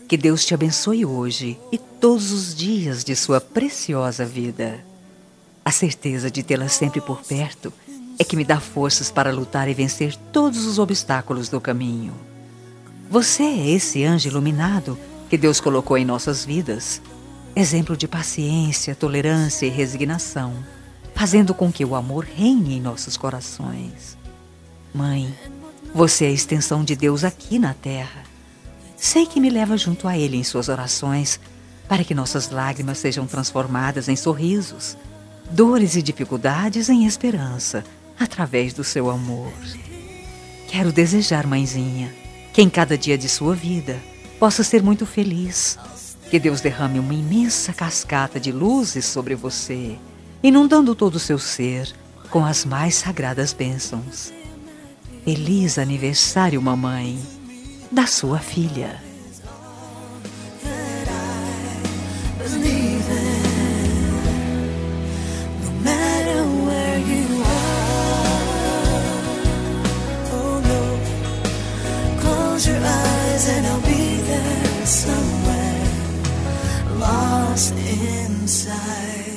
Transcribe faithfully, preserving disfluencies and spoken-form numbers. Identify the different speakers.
Speaker 1: Que Deus te abençoe hoje e todos os dias de sua preciosa vida. A certeza de tê-la sempre por perto é que me dá forças para lutar e vencer todos os obstáculos do caminho. Você é esse anjo iluminado que Deus colocou em nossas vidas, exemplo de paciência, tolerância e resignação, fazendo com que o amor reine em nossos corações. Mãe, você é a extensão de Deus aqui na terra. Sei que me leva junto a Ele em suas orações, para que nossas lágrimas sejam transformadas em sorrisos, dores e dificuldades em esperança, através do seu amor. Quero desejar, mãezinha, que em cada dia de sua vida possa ser muito feliz, que Deus derrame uma imensa cascata de luzes sobre você, inundando todo o seu ser com as mais sagradas bênçãos. Feliz aniversário, mamãe, da sua filha.
Speaker 2: And I'll be there somewhere, lost inside.